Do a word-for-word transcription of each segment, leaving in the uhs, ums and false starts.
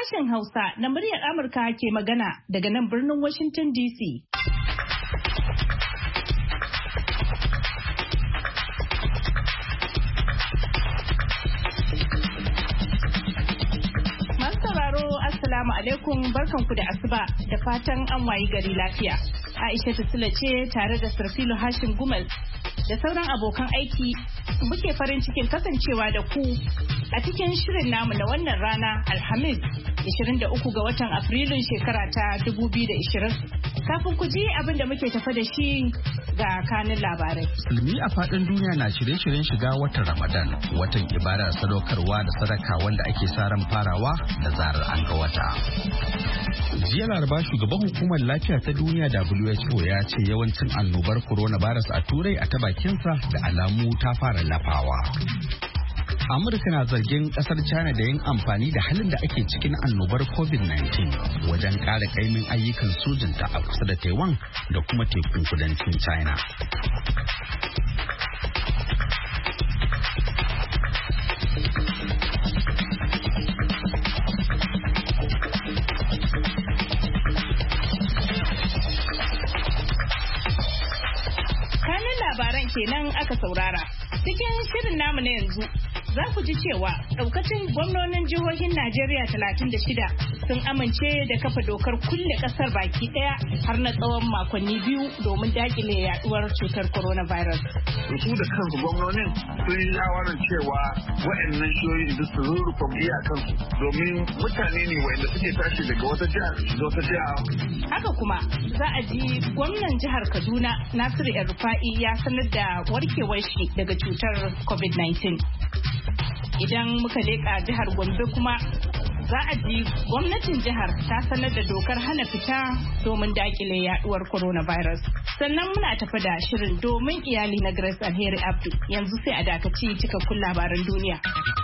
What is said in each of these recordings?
Sashen Hausa na muryar Amurka ke magana daga nan birnin Washington D C. Masu sauraro, Assalamu alaikum, barkanku da asuba da fatan an wayi gari lafiya. Aisha Sule ce tare da Sarfilu Hashim Gumal da sauran abokan aiki muke farin cikin kasancewa da ku a cikin shirin namu na wannan rana Alhamis ishirin da uku ga watan Afrilun shekara ta dubu biyu da ishirin. Kafin ku ji abin da muke tafa da shi ga kanin labarai. Musulmi a faɗin duniya na shirye-shiryen shiga watan Ramadan, watan ibada sadaukarwa da sadaka wanda ake sa ran farawa da zarar an ga wata. Jiya Laraba shugaban hukumar lafiya ta duniya W H O ya ce yawancin annobar coronavirus a Turai a ta bakinsa da alamu ta fara lafawa. Amurka na zargin kasar China da yin amfani da halin da ake cikin annobar covid nineteen wajen ƙara kaimin ayyukan sojinta a kusa da Taiwan da kuma tekun kudancin China. Kanin labaran kenan aka saurara. Cikin shirin namu na yanzu za ku ji cewa daukacin gwamnonin jihohin Najeriya talatin da shida sun amince da kafa dokar kulle kasar baki daya har na tsawon makonni biyu domin dakile yaduwar cutar coronavirus. Su da kansu gwamnonin sun yi shawarar cewa wa'annan shiyoyin da su rurrufa iyakansu domin mutane ne wa'anda suke tashi daga wata jihar da wata jiha. Haka kuma za a ji gwamnan jihar Kaduna Nasiru El-Rufai ya sanar da warkewar shi daga cutar covid nineteen. Idan muka leƙa jihar Gombe kuma za a ji gwamnatin jihar ta sanar da dokar hana fita domin dakile yaduwar coronavirus. Sannan muna tafi da shirin domin iyali na Grace Alheri Abdu. Yanzu sai a dakaci cikakkun labaran duniya.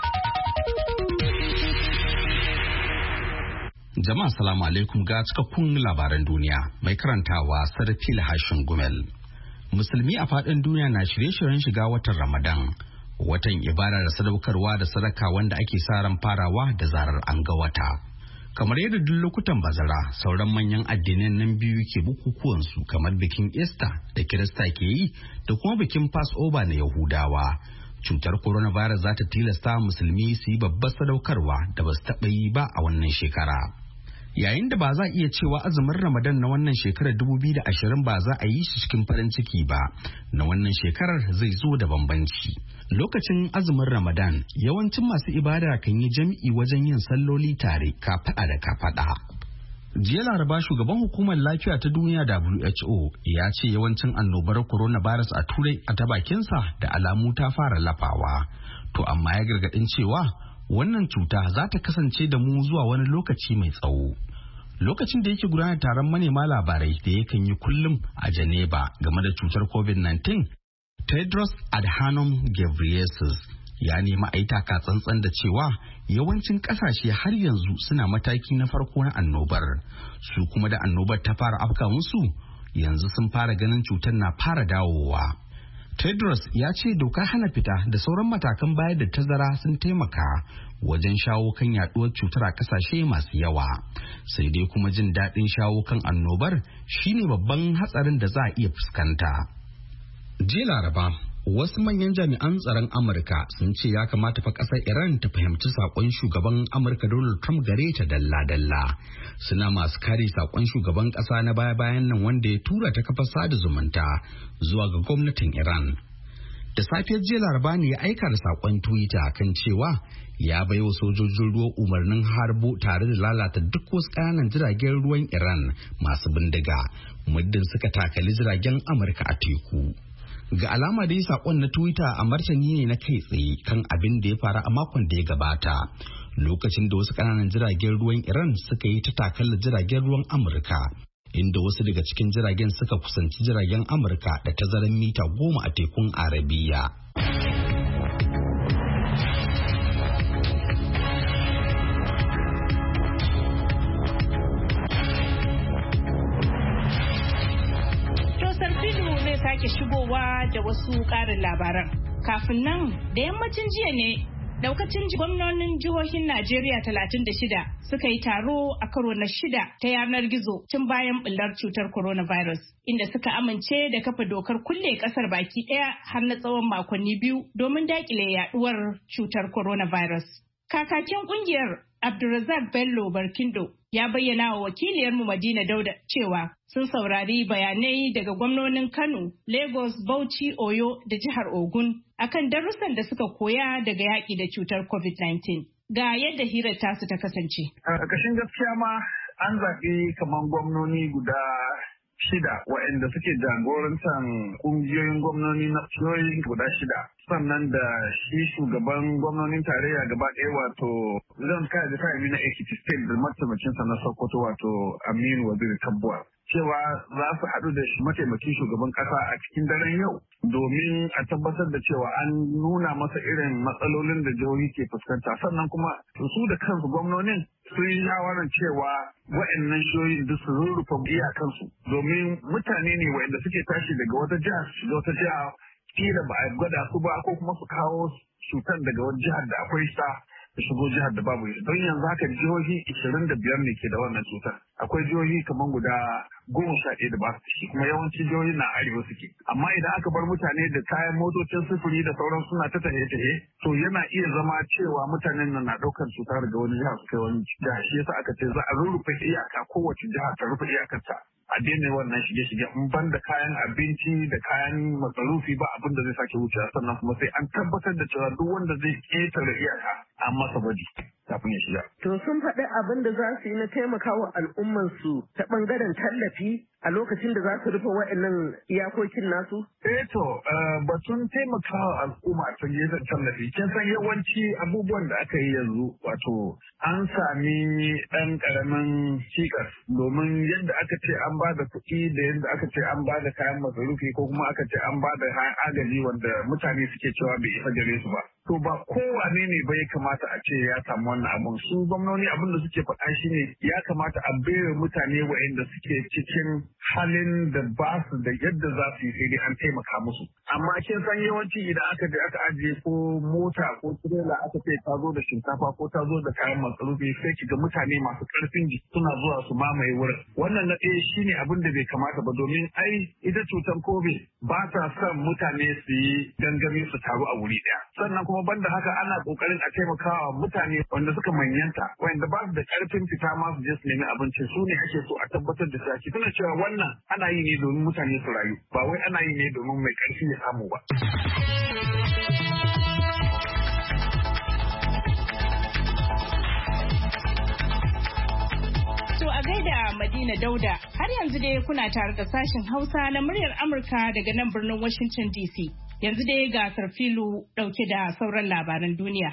Jama'a salamu alaikum ga cikakkun labaran duniya mai karantawa Sarfil Hashin Gumel. Musulmi a faɗin duniya na shirye-shiryen shiga watan Ramadan. Watan ibada da sadaukarwa da sadaka wanda ake sa ran farawa da zarar an ga wata. Kamar yadda duk lokutan bazara sauran manyan addinan nan biyu ke bukukuwansu kamar bikin Easter da Kirista ke yi da kuma bikin Passover na Yahudawa. Cutar coronavirus za ta tilasta musulmi su yi babbar sadaukarwa da ba su taɓa yi ba a wannan shekara. Yayin da ba za a iya cewa azumin Ramadan na wannan shekarar dubu biyu da ashirin ba za a yi shi cikin farin ciki ba, na wannan shekarar zai zo da bambanci. Lokacin azumin Ramadan, yawancin masu ibada kan yi jam'i wajen yin salloli tare kafaɗa da kafaɗa. Jiya Laraba shugaban hukumar lafiya ta duniya W H O ya ce yawancin annobar coronavirus a Turai a ta bakinsa da alamu ta fara lafawa. To amma ya gargaɗin cewa wannan cuta za ta kasance da mu zuwa wani lokaci mai tsawo. Lokacin da yake gudanar taron manema labarai da yakan yi kullum a Geneva game da cutar covid nineteen, Tedros Adhanom Ghebreyesus ya nemi a yi taka tsantsan da cewa yawancin kasashe har yanzu suna mataki na farko na annobar. Su kuma da annobar ta fara afka musu yanzu sun fara ganin cutar na fara dawowa. Tedros ya ce dokar hana fita da sauran matakan bayar da tazara sun taimaka wajen shawo kan yaduwar cutar a kasashe masu yawa. Sai dai kuma jin daɗin shawo kan annobar shine babban hatsarin da za a iya fuskanta. Jiya Laraba, wasu manyan jami'an tsaron Amurka sun ce ya kamata fa ƙasar Iran ta fahimci saƙon shugaban Amurka Donald Trump gare ta dalla-dalla. Suna masu kare saƙon shugaban ƙasa na baya-bayan nan wanda ya tura ta kafar sada zumunta zuwa ga gwamnatin Iran. Da safiyar jiya Laraba ne ya aika da saƙon Twitter kan cewa ya baiwa sojojin ruwa umarnin harbo tare da lalata duk wasu ƙananan jiragen ruwan Iran masu bindiga muddin suka takali jiragen Amurka a teku. Ga alama dai sakon na Twitter a martani ne na kai tsaye kan abin da ya faru a makon da ya gabata, lokacin da wasu kananan jiragen ruwan Iran suka yi ta takalar jiragen ruwan Amurka, inda wasu daga cikin jiragen suka kusanci jiragen Amurka da tazarar mita goma a tekun Arabiya. sake shigowa da wasu ƙarin labaran. Kafin nan da yammacin jiya ne Daukacin gwamnonin jihohin Najeriya talatin da shida suka yi taro a karo na shida ta yanar gizo tun bayan bullar cutar coronavirus, inda suka amince da kafa dokar kulle kasar baki daya har na tsawon makonni biyu domin dakile yaduwar cutar coronavirus. Kakakin kungiyar Abdulrazak Bello Barkindo ya bayyana wa wakiliyarmu Madina Dauda cewa sun saurari bayanai daga gwamnonin Kano, Lagos, Bauchi, Oyo da jihar Ogun akan darussan da suka koya daga yaƙi da cutar covid nineteen. Ga yadda hirar tasu ta kasance. A ƙarƙashin gaskiya ma an zaɓi kamar gwamnoni guda shida waɗanda suke jagorantar ƙungiyoyin gwamnoni na jihohi guda shida. Sannan da shi shugaban gwamnonin tarayya gaba ɗaya wato zan kai da kai na Ekiti State da mataimakinsa na Sokoto wato Aminu Waziri Tambuwa. Cewa za su haɗu da mataimakin shugaban ƙasa a cikin daren yau domin a tabbatar da cewa an nuna masa irin matsalolin da jihohi ke fuskanta, sannan kuma su da kansu gwamnonin sun yi shawarar cewa wa'annan shiyoyin duk su rurrufe iyakansu domin mutane ne wa'anda suke tashi daga wata jiha su shiga wata jiha kila ba a gwada su ba ko kuma su kawo cutar daga wata jihar da akwai sa da shigo jihar da babu ita. Don yanzu haka jihohi ishirin da biyar ne ke da wannan cutar. Akwai jihohi kamar guda goma sha ɗaya da ba su ciki kuma yawanci jihohi na arewa suke. Amma idan aka bar mutane da kayan motocin sufuri da sauran suna ta tahe-tahe to yana iya zama cewa mutanen nan na ɗaukar cuta daga wani jiha su kai wani jiha. Shi yasa aka ce za a rurrufe iyaka kowace jiha ta rufe iyakarta. A daina wannan shige-shige in ban da kayan abinci da kayan masarufi ba abin da zai sake wucewa, sannan kuma sai an tabbatar da cewa duk wanda zai ƙetare iyaka an masa gwaji kafin ya shiga. To sun faɗi abin da za su yi na taimakawa al'ummarsu ta ɓangaren tallafi a lokacin da za su rufe wa'annan iyakokin nasu? Eh to batun taimakawa al'umma ta gefen tallafi kin san yawanci abubuwan da aka yi yanzu wato an sami ɗan ƙaramin cikas domin yadda aka ce an ba da kuɗi da yadda aka ce an ba da kayan masarufi ko kuma aka ce an ba da kayan agaji wanda mutane suke cewa bai isa gare su ba. To ba kowane ne ba ya kamata a ce ya samu wannan abun. Su gwamnoni abin da suke faɗa shi ne ya kamata a baiwa mutane waɗanda suke cikin halin da ba su da yadda za su yi sai dai an taimaka musu. Amma kin san yawanci idan aka je aka ajiye ko mota ko tirela aka ce ta zo da shinkafa ko ta zo da kayan masarufi sai ki ga mutane masu ƙarfin jiki suna zuwa su mamaye wurin. Wannan na ɗaya shine abin da bai kamata ba domin ai ita cutar COVID ba ta son mutane su yi gangami su taru a wuri ɗaya. Sannan kuma banda haka ana kokarin a taimakawa mutane wanda suka manyanta wanda ba su da karfin fita ma su je su nemi abinci su ne ake so a tabbatar da shi tana cewa wannan ana yi ne domin mutane su rayu ba wai ana yi ne domin mai karfi ya samu ba. To a gaida Madina Dauda, har yanzu dai kuna tare da sashen Hausa na muryar Amurka daga nan birnin Washington D C. Yanzu dai ga Sarfilu dauke da sauran labaran duniya.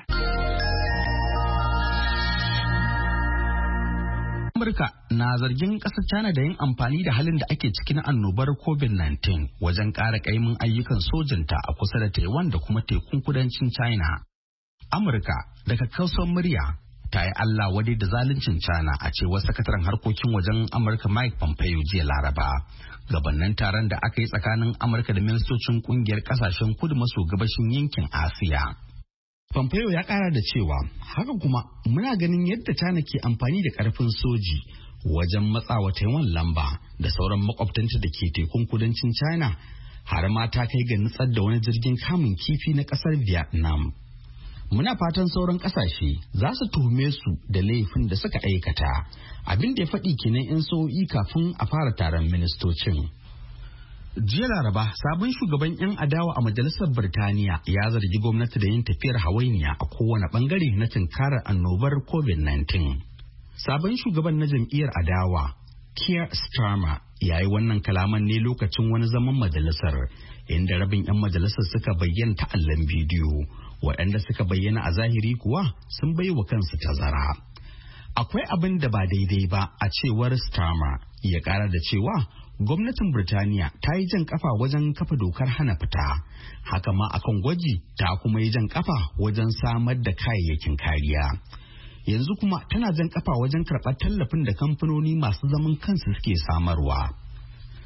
Amurka na zargin ƙasar China da yin amfani da halin da ake ciki na annobar covid nineteen wajen ƙara ƙaimin ayyukan sojanta a kusa da Taiwan da kuma tekun kudancin China. Amurka daga kausar murya ta yi Allah wadai da zaluncin China a cewar sakataren harkokin wajen Amurka Mike Pompeo jiya Laraba. Gabannin taron da aka yi tsakanin Amurka da ministocin kungiyar kasashen kudu maso gabashin yankin Asiya. Pompeo ya kara da cewa haka kuma muna ganin yadda China ke amfani da karfin soji wajen matsawa Taiwan lamba da sauran makwabtanta da ke tekun kudancin China har ma ta kai ga nutsar da wani jirgin kamun kifi na kasar Vietnam. Muna fatan sauran kasashe za su tuhume su da laifin da suka aikata, abin da ya faɗi kenan in sa'o'i kafin a fara taron ministocin. Jiya Laraba, sabon shugaban 'yan adawa a Majalisar Birtaniya ya zargi gwamnati da yin tafiyar hawainiya a kowane bangare na tunkarar annobar covid nineteen. Sabon shugaban na jam'iyyar adawa, Keir Starmer, ya yi wannan kalaman ne lokacin wani zaman majalisar, inda rabin 'yan majalisar suka bayyana ta allon bidiyo. Waɗanda suka bayyana a zahiri kuwa sun bai wa kansu tazara. Akwai abin da ba daidai ba a cewar Starmer, ya ƙara da cewa gwamnatin Birtaniya ta yi jan kafa wajen kafa dokar hana fita. Haka ma akan gwaji ta kuma yi jan kafa wajen samar da kayayyakin kariya. Yanzu kuma tana jan kafa wajen karɓar tallafin da kamfanoni masu zaman kansu suke samarwa.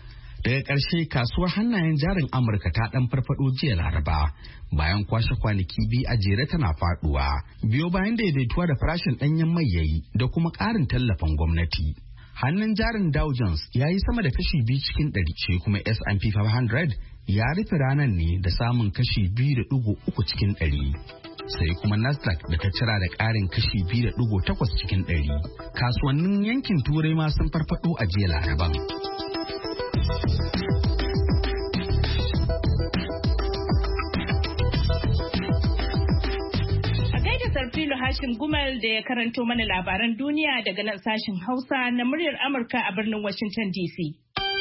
Daga ƙarshe kasuwar hannayen jarin Amurka ta ɗan farfaɗo jiya Laraba bayan kwashe kwanaki biyu a jere tana faɗuwa. Biyo bayan daidaituwa da farashin ɗanyen mai yayi da kuma ƙarin tallafin gwamnati. Hannun jarin Dow Jones ya yi sama da kashi biyu cikin ɗari ce kuma S and P five hundred ya rufe ranar ne da samun kashi biyu da ɗigo uku cikin ɗari. Sai kuma Nasdaq da ta cira da ƙarin kashi biyu da ɗigo takwas cikin ɗari. Kasuwannin yankin Turai ma sun farfaɗo a jiya Laraban. Sarfilo Hashim Gumal da ya karanto mana labaran duniya daga nan sashen Hausa na muryar Amurka a birnin Washington D C.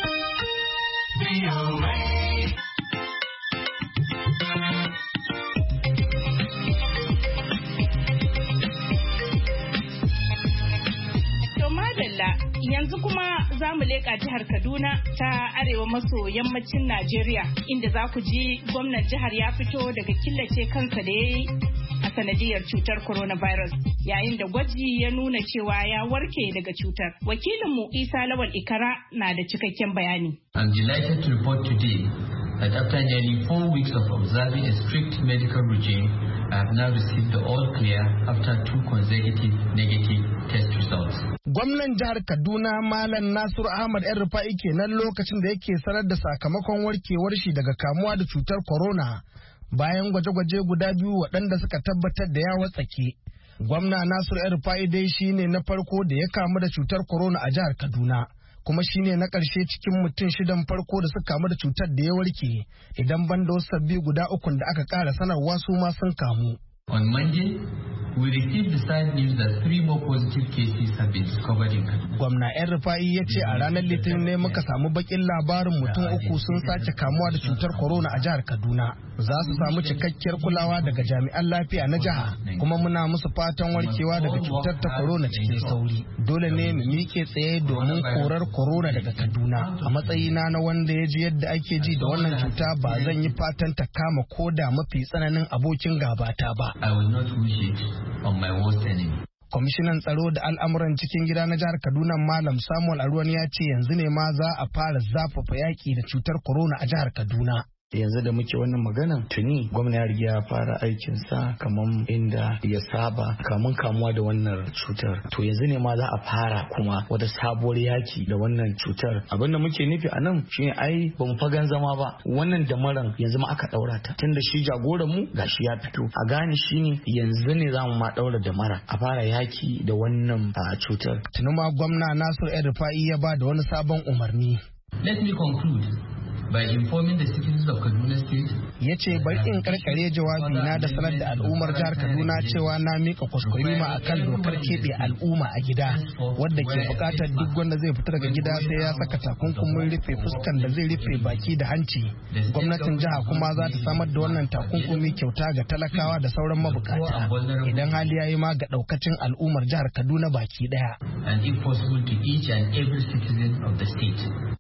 To madalla, yanzu kuma za mu leƙa jihar Kaduna ta arewa maso yammacin Najeriya, inda za ku ji gwamnan jihar ya fito daga killace kansa da ya yi a sanadiyar cutar coronavirus, yayin da gwaji ya nuna cewa ya warke daga cutar. Wakilinmu Isa Lawal Ikara na da cikakken bayani. I'm delighted to report today that after nearly four weeks of observing a strict medical regime, I have now received the all clear after two consecutive negative test results. Gwamnan jihar Kaduna Malam Nasiru Ahmad ‘yan Rufa'i kenan lokacin da yake sanar da sakamakon warkewar shi daga kamuwa da cutar corona. Bayan gwaje-gwaje guda biyu waɗanda suka tabbatar da ya watsake. Gwamna Nasiru ‘yan Rufa'i dai shi ne na farko da ya kamu da cutar corona a jihar Kaduna, kuma shi ne na ƙarshe cikin mutum shidan farko da suka kamu da cutar da ya warke, idan ban da wasu sabbi guda ukun da aka ƙara sanarwa su ma sun kamu. On Monday, we received the sad news that three more positive cases have been discovered in Kaduna. Gwamna ‘yan Rufa'i ya ce a ranar Litinin ne muka samu bakin labarin mutum uku sun sake kamuwa da cutar corona a jihar Kaduna. Za su samu cikakkiyar kulawa daga jami'an lafiya na jiha, kuma muna musu fatan warkewa daga cutar ta corona cikin sauri. Dole ne mu miƙe tsaye domin korar corona daga Kaduna. A matsayina na wanda ya ji yadda ake ji da wannan cuta, ba zan yi fatan ta kama koda mafi tsananin abokin gabata ba. I will not wish it on my worst enemy. Kwamishinan tsaro da al'amuran cikin gida na jihar Kaduna Malam Samuel Aruwan ya ce yanzu ne ma za a fara zafafa yaƙi da cutar corona a jihar Kaduna. yanzu da muke wannan magana tuni gwamna ya riga ya fara aikinsa kamar inda ya saba kamun kamuwa da wannan cutar. To yanzu ne ma za a fara kuma wata sabuwar yaki da wannan cutar. Abin da muke nufi a nan shine ai ba mu fagan zama ba, wannan damaran yanzu ma aka daura ta tunda shi jagoran mu gashi ya fito. A gane shine yanzu ne za mu ma daura damara a fara yaki da wannan cutar. Tuni ma gwamna Nasiru El Rufai ya ba da wani sabon umarni. Let me conclude by informing the citizens of Kaduna State. Ya ce bari in karkare jawabi na da sanar da al'ummar jihar Kaduna cewa na mika kuskurima a kan dokar keɓe al'umma a gida wadda ke buƙatar duk wanda zai fita daga gida sai ya saka takunkumin rufe fuskan da zai rufe baki da hanci. Gwamnatin jiha kuma za ta samar da wannan takunkumi kyauta ga talakawa da sauran mabukata idan hali ya yi ma ga ɗaukacin al'ummar jihar Kaduna baki ɗaya. And if possible to each and every citizen of the state.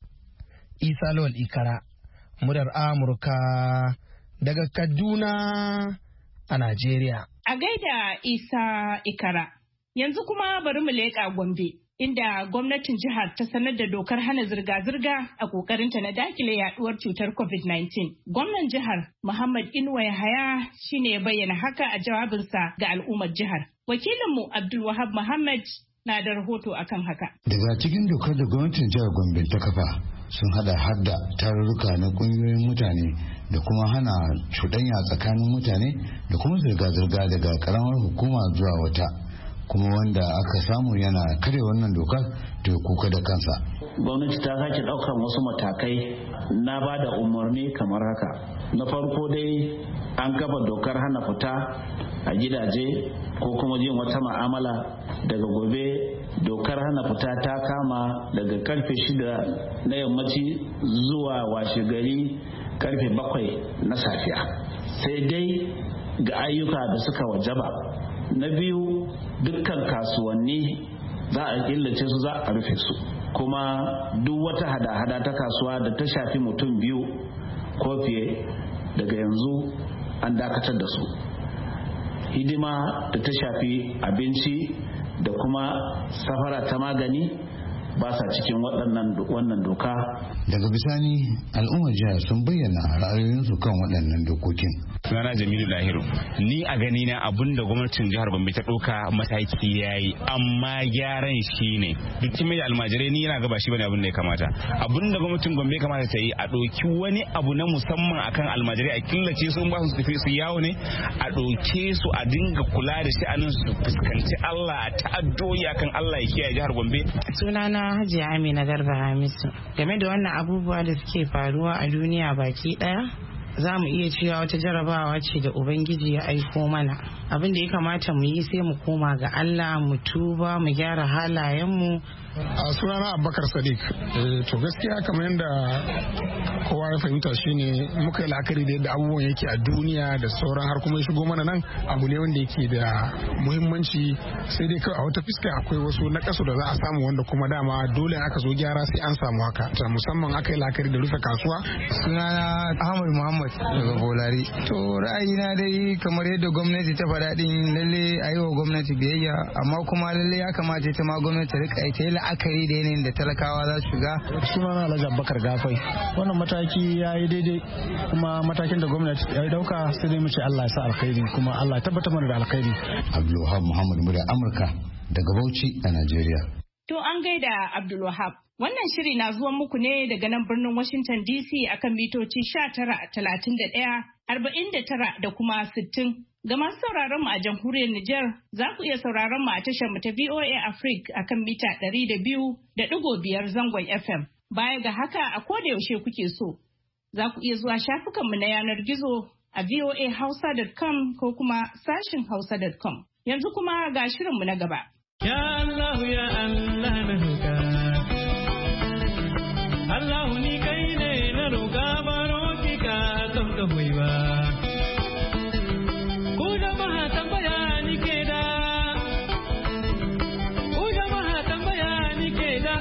Isa Lawal Ikara, murar Amurka daga Kaduna a Najeriya. A gaida Isa Ikara, yanzu kuma bari mu leƙa Gombe, inda gwamnatin jihar ta sanar da dokar hana zirga-zirga a ƙoƙarinta na dakile yaduwar cutar covid nineteen. Gwamnan jihar Muhammad Inuwa Yahaya shine ya bayyana haka a jawabinsa ga al'ummar jihar. Wakilinmu Abdulwahab Muhammad na da rahoto akan haka. Daga cikin dokar da gwamnatin jihar Gombe ta kafa sun hada hadda tarurruka na kungiyoyin mutane da kuma hana cuɗanya tsakanin mutane da kuma zirga-zirga daga karamar hukuma zuwa wata, kuma wanda aka samu yana kare wannan dokar da kuka da kansa. Gwamnati ta sake ɗaukar wasu matakai na ba da umarni kamar haka. Na farko dai an kafa dokar hana fita a gidaje ko kuma yin wata ma'amala. Daga gobe dokar hana fita ta kama daga karfe shida na yammaci zuwa washe gari karfe bakwai na safiya, sai dai ga ayyuka da suka wajaba. Na biyu, dukkan kasuwanni za a killace su, za a rufe su, kuma duk wata hada-hada ta kasuwa da ta shafi mutum biyu ko fiye daga yanzu an dakatar da su. Hidima da ta shafi abinci da kuma safara ta magani ba sa cikin waɗannan wannan doka. Daga bisani al'ummar jihar sun bayyana ra'ayoyinsu kan waɗannan dokokin. Sunana Jamilu Lahiru. Ni a gani na abun da gwamnatin jihar Gombe ta ɗauka mataki yayi, amma gyaran shi ne duk mai almajirai ni yana gaba shi bane abin da ya kamata. Abun da gwamnatin Gombe kamata ta yi a ɗauki wani abu na musamman akan almajirai, a killace su ba su tafi su yawo ne, a ɗauke su a dinga kula da sha'anin su fuskanci Allah, a ta'addoyi akan Allah ya kiyaye jihar Gombe. Sunana Hajiya Amina Garba Hamisu. Game da wannan abubuwa da suke faruwa a duniya baki daya, za mu iya cewa wata jarabawa ce da Ubangiji ya aiko mana. Abin da ya kamata mu yi sai mu koma ga Allah, mu tuba, mu gyara halayenmu. A sunana Abubakar Sadiq. To gaskiya kamar yadda kowa ya fahimta shine muka yi la'akari da yadda abubuwan yake a duniya da sauran har kuma ya shigo mana nan, abu ne wanda yake da muhimmanci, sai dai kawai a wata fiska akwai wasu na kasu da za a samu wanda kuma dama dole aka zo gyara sai an samu haka. Ta musamman aka yi la'akari da rufe kasuwa. Sunana Ahmad Muhammad daga Bolari. To ra'ayina dai kamar yadda gwamnati ta faɗa din, lalle a yi wa gwamnati biyayya, amma kuma lalle ya kamata ita ma gwamnati ta rika ita yi la'akari da yanayin da talakawa za su shiga. Sunana Alhaji Abubakar Gafai. Wannan mataki ya yi daidai, kuma matakin da gwamnati ya dauka sai dai mu ce Allah ya sa alkhairi, kuma Allah ya tabbatar mana da alkhairi. Abdulwahab Muhammad Mura Amurka daga Bauchi a Najeriya. To an gaida Abdulwahab. Wannan shiri na zuwan muku ne daga nan birnin Washington D C akan mitoci sha tara, talatin da ɗaya, arba'in da tara da kuma sittin. Ga masu sauraron mu a jamhuriyar Nijar, za ku iya sauraron mu a tashar mu ta V O A Africa akan mita ɗari da biyu da ɗigo biyar zangon F M. Baya ga haka, a koda yaushe kuke so, za ku iya zuwa shafukanmu na yanar gizo a voa hausa dot com ko kuma sashin hausa dot com. Yanzu kuma ga shirinmu na gaba. Ya Allah ya Allah na roƙa. Allah ni kai ne na roƙa, baro ki ka don ka hoiwa. Ku jama'a tambaya ni ke da. Ku jama'a tambaya ni ke da.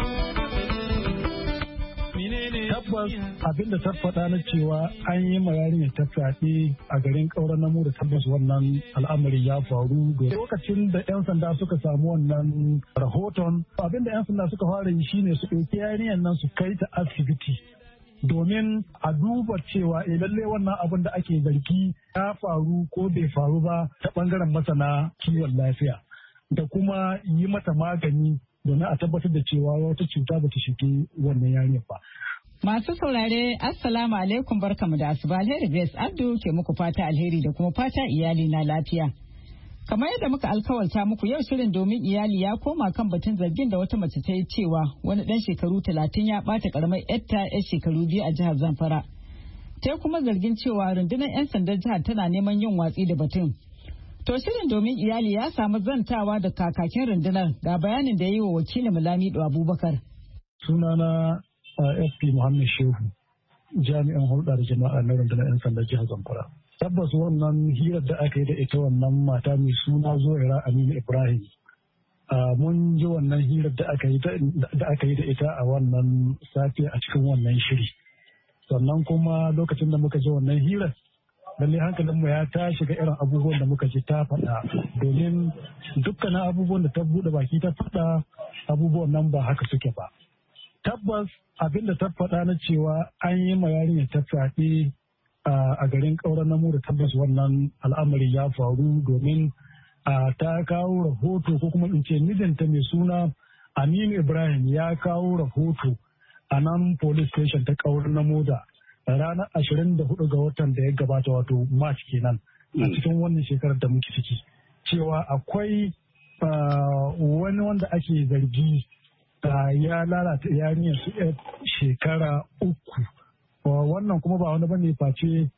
Tabbas abin da ta faɗa na cewa an yi ma yarinya ta fyaɗe a garin ƙauren namu, da tabbas wannan al'amari ya faru. Lokacin da 'yan sanda suka samu wannan rahoton, abin da 'yan sanda suka fara yi shine su ɗauki yarinyar nan su kai ta asibiti domin a duba cewa eh lalle wannan abin da ake zargi ya faru ko bai faru ba ta ɓangaren masana kiwon lafiya, da kuma yi mata magani domin a tabbatar da cewa wata cuta ba ta shige wannan yarinyar ba. Masu saurare, Assalamu alaikum, barkamu da asuba. Alheri Grace Abdu ke muku fata alheri da kuma fata iyali na lafiya. Kamar yadda muka alkawarta muku, yau shirin domin iyali ya koma kan batun zargin da wata mace ta yi cewa wani ɗan shekaru talatin ya ɓata ƙaramar yarta yar shekaru biyu a jihar Zamfara. Ta kuma zargin cewa rundunar 'yan sandan jihar tana neman yin watsi da batun. To shirin domin iyali ya samu zantawa da kakakin rundunar, ga bayanin da ya yi wa wakilin Lamido Abubakar. Sunana F P Muhammad Shehu, jami'an hulɗa da jama'a na rundunar 'yan sanda jihar Zamfara. Tabbas wannan hirar da aka yi da ita wannan mata mai suna Zuwaira Aminu Ibrahim. Mun ji wannan hirar da aka yi da ita a wannan safiya a cikin wannan shiri. Sannan kuma lokacin da muka ji wannan hirar, lalle hankalinmu ya tashi ga irin abubuwan da muka ji ta faɗa, domin dukkanin abubuwan da ta buɗe baki ta faɗa abubuwan nan ba haka suke ba. Tabbas abin da ta faɗa na cewa an yi ma yarinya ta fyaɗe a garin ƙauren namu, da tabbas wannan al'amari ya faru, domin ta kawo rahoto, ko kuma in ce mijinta mai suna Aminu Ibrahim ya kawo rahoto a nan police station ta ƙauren namu da ranar ashirin da hudu ga watan da ya gabata, wato March kenan, a cikin wannan shekarar da muke ciki, cewa akwai wani wanda ake zargi ya lalata yarinyar su shekara uku. Wannan kuma ba wani bane face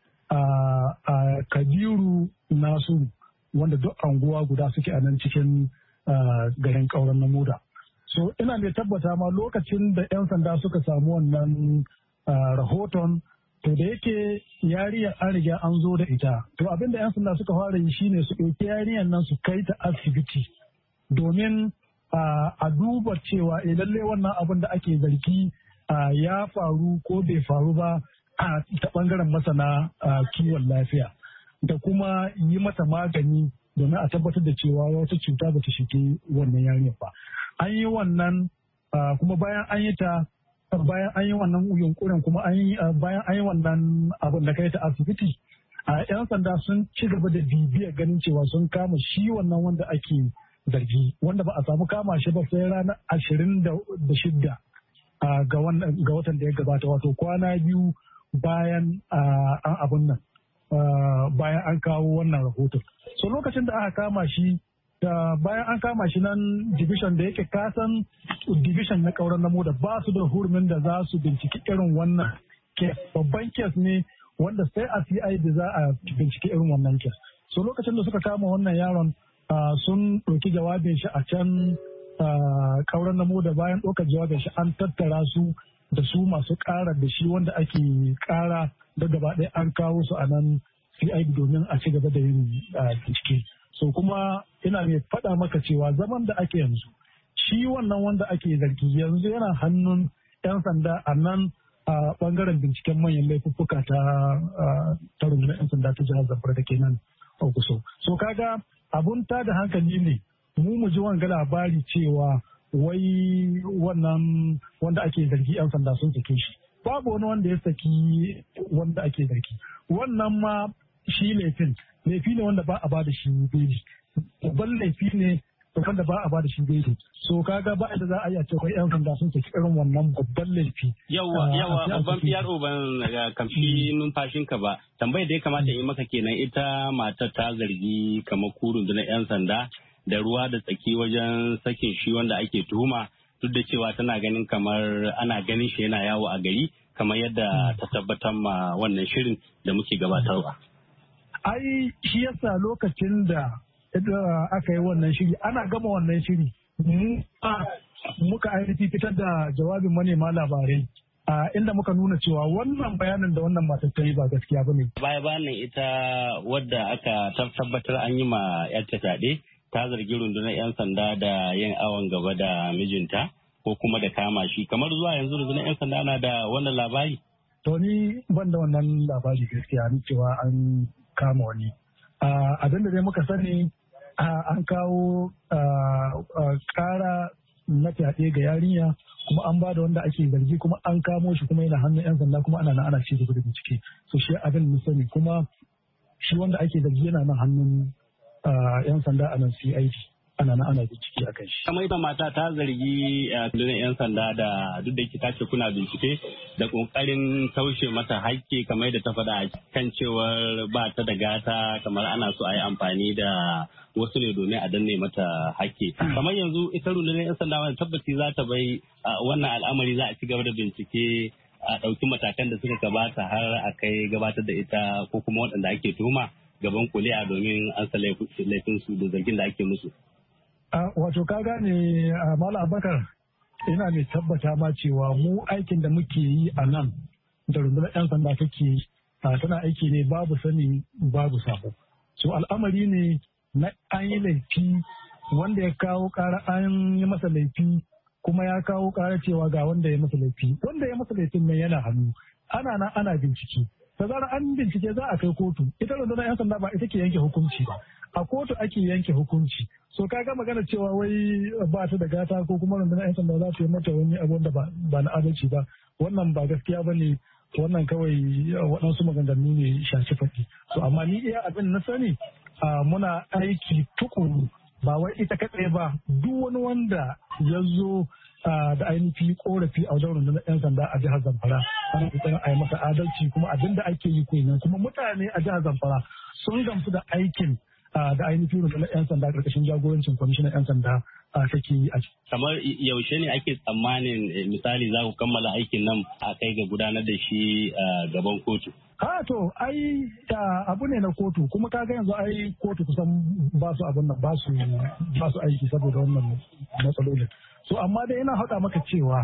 a Kabiru Nasu, wanda duk anguwa guda suke a nan cikin garin ƙauren Namuda. So ina mai tabbata ma lokacin da 'yan sanda suka samu wannan rahoton, to da yake yariyar an riga an zo da ita, to abin da 'yan sanda suka fara yi shine su ɗauki yariyar nan su kai ta asibiti domin a duba cewa eh lalle wannan abin da ake zargi ya faru ko bai faru ba ta bangaren masana kiwon lafiya, da kuma yi mata magani domin a tabbatar da cewa wata cuta ba ta shige wannan yarinyar ba. An yi wannan kuma bayan an yi ta bayan an yi wannan yunkurin kuma an yi bayan an yi wannan abin da kai ta asibiti a yan sanda sun ci gaba da bibiyar ganin cewa sun kama shi wannan wanda ake zargi wanda ba a samu kama shi ba sai ranar ashirin da shidda ga watan da ya gabata wato kwana biyu bayan an abin nan bayan an kawo wannan rahoton so lokacin da aka kama shi da bayan an kama shi nan division da yake kasan division na kauran namo da ba su da hurumin da za su binciki irin wannan kes babban kes ne wanda sai a C I D za a binciki irin wannan kes so lokacin da suka kama wannan yaron sun ɗauki jawabin shi a can kauran namo da bayan ɗaukar jawabin shi an tattara su da su masu ƙara da shi wanda ake ƙara da gaba ɗaya an kawo su a nan C I D domin a ci gaba da yin bincike. So kuma ina mai faɗa maka cewa zaman da ake yanzu shi wannan wanda ake zargi yanzu yana hannun 'yan sanda a nan a ɓangaren binciken manyan laifuffuka ta ta rundunar 'yan sanda ta jihar Zamfara da ke nan Oguso. So kaga abun ta da hankali ne mu mu ji wanga labari cewa wai wannan wanda ake zargi 'yan sanda sun sake shi. Babu wani wanda ya saki wanda ake zargi. Wannan ma shi laifin laifi ne wanda ba a ba da shi beli. Babban laifi ne wanda ba a ba da shi beli. So kaga ba da za a yi a cewa 'yan sanda sun saki irin wannan babban laifi. Yawa yawa babban P R O ban kamfi numfashinka ba. Tambayar da ya kamata yi maka kenan ita matar ta zargi kamar kurun na 'yan sanda da ruwa da tsaki wajen sakin shi wanda ake tuhuma duk da cewa tana ganin kamar ana ganin shi yana yawo a gari kamar yadda ta tabbatar ma wannan shirin da muke gabatarwa. Ai shi yasa lokacin da aka yi wannan shiri ana gama wannan shiri mu muka ainihin fitar da jawabin manema labarai a inda muka nuna cewa wannan bayanin da wannan matar ta yi ba gaskiya ba ne. Baya bayan ita wadda aka tabbatar an yi ma yarta fyaɗe ta zargi rundunar 'yan sanda da yin awon gaba da mijinta ko kuma da kama shi kamar zuwa yanzu rundunar 'yan sanda na da wannan labari. To ni ban da wannan labari gaskiya ni cewa an kama wani. Abin da dai muka sani an kawo kara na fyaɗe ga yarinya kuma an ba da wanda ake zargi kuma an kamo shi kuma yana hannun 'yan sanda kuma ana nan ana ci gaba da bincike. So shi abin mu sani kuma shi wanda ake zargi yana nan hannun 'yan sanda a nan C I D ana nan ana bincike a kan shi. Kamar ita mata ta zargi rundunar 'yan sanda da duk da ta ce kuna bincike da kokarin taushe mata haƙƙi kamar da ta faɗa kan cewar ba ta da gata kamar ana so a yi amfani da wasu ne domin a danne mata haƙƙi. Kamar yanzu ita rundunar 'yan sanda wani tabbaci za ta bai wannan al'amari za a ci gaba da bincike a ɗauki matakan da suka gabata har a kai gabatar da ita ko kuma waɗanda ake tuhuma gaban kuliya domin an sa laifin su da zargin da ake musu. Wato ka gane Malam Abubakar ina mai tabbata ma cewa mu aikin da muke yi a nan da rundunar 'yan sanda take yi tana aiki ne babu sani babu sabo. So al'amari ne na an yi laifi wanda ya kawo ƙara an yi masa laifi kuma ya kawo ƙara cewa ga wanda ya masa laifi. Wanda ya masa laifin nan yana hannu ana nan ana bincike. Da zarar an bincike za a kai kotu ita rundunar 'yan sanda ba ita ke yanke hukunci ba a kotu ake yanke hukunci so ka ga magana cewa wai ba ta da gata ko kuma rundunar 'yan sanda za su yi mata wani abu da ba na adalci ba wannan ba gaskiya ba ne wannan kawai waɗansu maganganu ne shafi faɗi so amma ni iya abin na sani muna aiki tukuru ba wai ita kaɗai ba duk wani wanda ya zo da ainihin korafi a wajen rundunar 'yan sanda a jihar Zamfara ana kokarin a yi masa adalci kuma abin da ake yi kenan kuma mutane a jihar Zamfara sun gamsu da aikin da ainihin rundunar 'yan sanda ƙarƙashin jagorancin kwamishinan 'yan sanda take yi a kamar yaushe ne ake tsammanin misali za ku kammala aikin nan a kai ga gudanar da shi gaban kotu. Ha to ai abu ne na kotu kuma kaga yanzu ai kotu kusan ba su abin nan ba su ba su aiki saboda wannan matsalolin. So amma dai ina haɗa maka cewa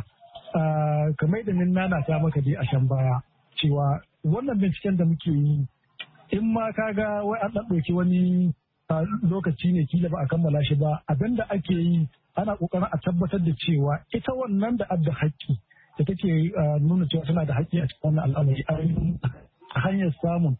kamar da nin nana ta maka dai a shan baya cewa wannan binciken da muke yi in ma kaga wai an ɗauki wani lokaci ne kila ba a kammala shi ba abinda ake yi ana ƙoƙarin a tabbatar da cewa ita wannan da adda haƙƙi da take nuna cewa tana da haƙƙi a cikin wannan al'amari a hanyar samun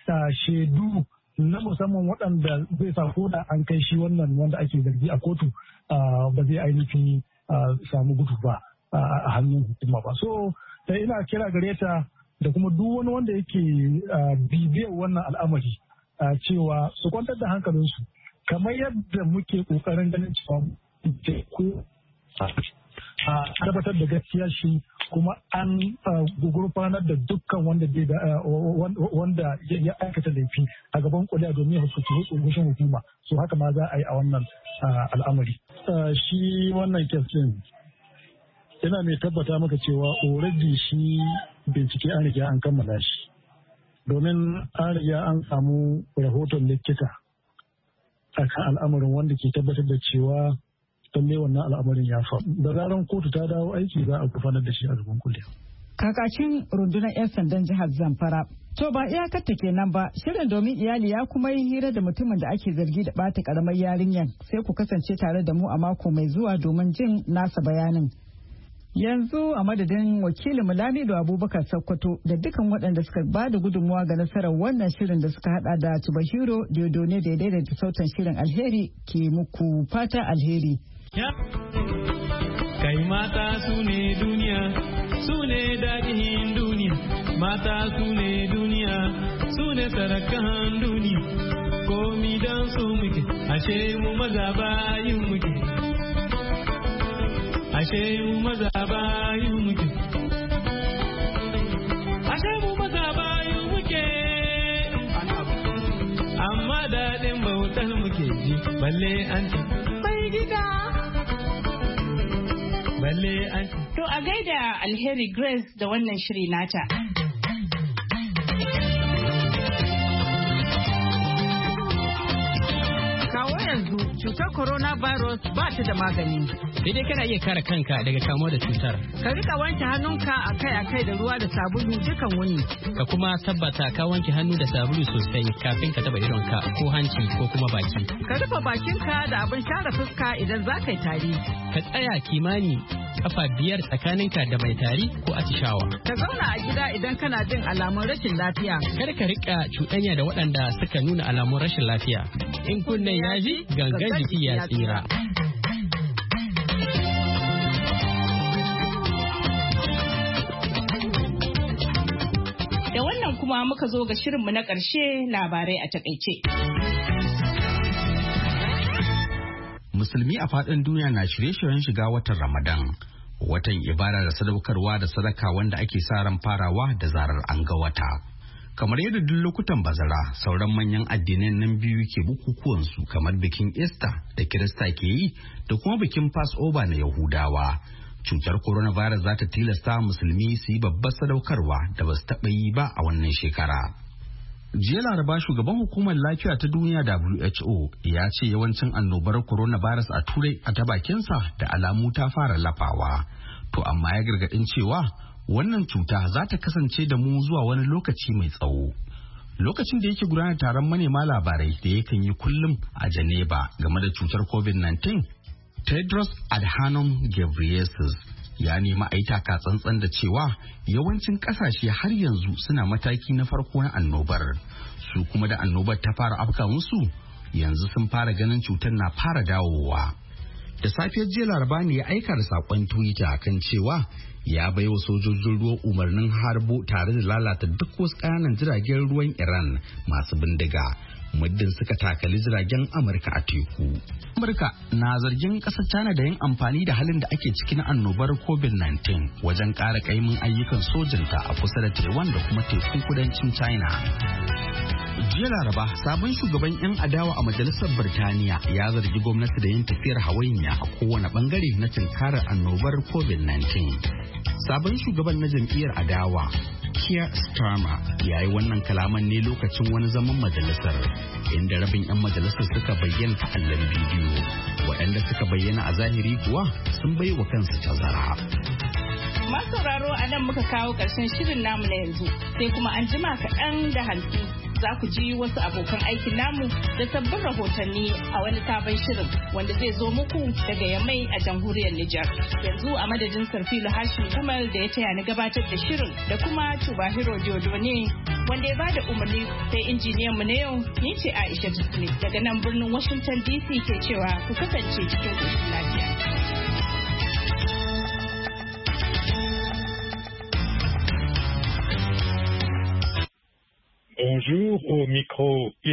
shaidu na musamman waɗanda zai sa ko da an kai shi wannan wanda ake zargi a kotu ba zai ainihin samu gudu ba a hannun hukuma ba. So ina kira gare ta da kuma duk wani wanda yake bibiyar wannan al'amari cewa su kwantar da hankalinsu kamar yadda muke kokarin ganin cewa ko a tabbatar da gaskiya shi kuma an gurfanar da dukkan wanda wanda ya aikata laifi a gaban kuliya domin ya hukunci hukuncin hukuma, so haka ma za a yi a wannan al'amari. Shi wannan kesin ina mai tabbata maka cewa already shi bincike an riga an kammala shi, domin an riga an samu rahoton likita akan al'amarin wanda ke tabbatar da cewa lalle wannan al'amarin ya faru. Da zaran kotu ta dawo aiki za a gudanar da shi a gaban kuliya. Kakakin rundunar 'yan sandan jihar Zamfara. To ba iyakar ta kenan ba, shirin domin iyali ya kuma yi hira da mutumin da ake zargi da bata karamar yarinyar, sai ku kasance tare da mu a mako mai zuwa domin jin nasa bayanin. Yanzu a madadin wakilin Lamido Abubakar Sokoto da dukkan waɗanda suka ba da gudunmuwa ga nasarar wannan shirin da suka hada da Tubahiro Diodone da daidaita sautin shirin alheri ke muku fata alheri. Kai mata su ne duniya, su ne daɗin duniya, mata su ne duniya, su ne sarakan duniya, komi don su muke, ashe mu maza bayin muke, ashe mu maza bayin muke, ashe mu maza bayin muke, amma daɗin bautar muke ji, balle an ci, bai gida. To a gaida Alheri Grace da wannan shiri nata. Kawo yanzu cutar coronavirus ba ta da magani. Sai dai kana iya kare kanka daga kamuwa da cutar. Ka rika wanke hannunka akai-akai da ruwa da sabulu dukan wuni. Ka kuma tabbata ka wanke hannu da sabulu sosai kafin ka taba idonka ko hanci ko kuma baki. Ka rufe bakinka da abin share fuska idan za ka yi tari. Ka tsaya kimani kafa biyar tsakaninka da mai tari ko atishawa. Ka zauna a gida idan kana jin alamun rashin lafiya. Kar ka rika cuɗanya da waɗanda suka nuna alamun rashin lafiya. In kunnen ya ji gangan jiki ya tsira. Da wannan kuma muka zo ga shirinmu na ƙarshe, labarai a takaice. Musulmi a faɗin duniya na shirye-shiryen shiga watan Ramadan, watan ibada da sadaukarwa da sadaka wanda ake sa ran farawa da zarar an ga wata. Kamar yadda duk lokutan bazara, sauran manyan addinan nan biyu ke bukukuwansu kamar bikin Easter da Kirista ke yi da kuma bikin Passover na Yahudawa. Cutar coronavirus za ta tilasta musulmi su yi babbar sadaukarwa da ba su taɓa yi ba a wannan shekara. Jiya Laraba shugaban hukumar lafiya ta duniya W H O ya ce yawancin annobar coronavirus a turai a ta bakinsa da alamu ta fara lafawa. To amma ya gargadin cewa wannan cuta za ta kasance da mu zuwa wani lokaci mai tsawo. Lokacin da yake gudanar taron manema labarai da yakan yi kullum a Geneva game da cutar COVID nineteen, Tedros Adhanom Ghebreyesus ya nemi a yi taka tsantsan da cewa yawancin kasashe har yanzu suna mataki na farko na annobar, su kuma da annobar ta fara afka musu yanzu sun fara ganin cutar na fara dawowa. Da safiyar jiya Laraba ne ya aika da sakon Twitter kan cewa ya bai wa sojojin ruwa umarnin harbo tare da lalata duk wasu ƙananan jiragen ruwan Iran masu bindiga muddin suka takali jiragen Amurka a teku. Amurka na zargin ƙasar China da yin amfani da halin da ake ciki na annobar COVID nineteen wajen ƙara ƙaimin ayyukan sojinta a kusa da Taiwan da kuma tekun kudancin China. Jiya Laraba, sabon shugaban 'yan adawa a Majalisar Birtaniya ya zargi gwamnati da yin tafiyar hawainiya a kowane bangare na tunkarar annobar COVID nineteen. Sabon shugaban na jam'iyyar adawa, Keir Starmer, ya yi wannan kalaman ne lokacin wani zaman majalisar, inda rabin 'yan majalisar suka bayyana ta allon bidiyo. Waɗanda suka bayyana a zahiri kuwa sun bai wa kansu tazara. Masu sauraro a nan muka kawo ƙarshen shirin namu na yanzu, sai kuma an jima kaɗan da hantsi za ku ji wasu abokan aikin namu da sabbin rahotanni a wani sabon shirin wanda zai zo muku daga Yamai a jamhuriyar Nijar. Yanzu a madadin Sarfilu Hashim Gumal da ya taya ni gabatar da shirin da kuma Tubahiro Diodone wanda ya bada umarni, sai injiniyan mu na yau ni ce Aisha Tusle daga nan birnin Washington D C ke cewa ku kasance cikin ƙoshin lafiya. Bonjour, au micro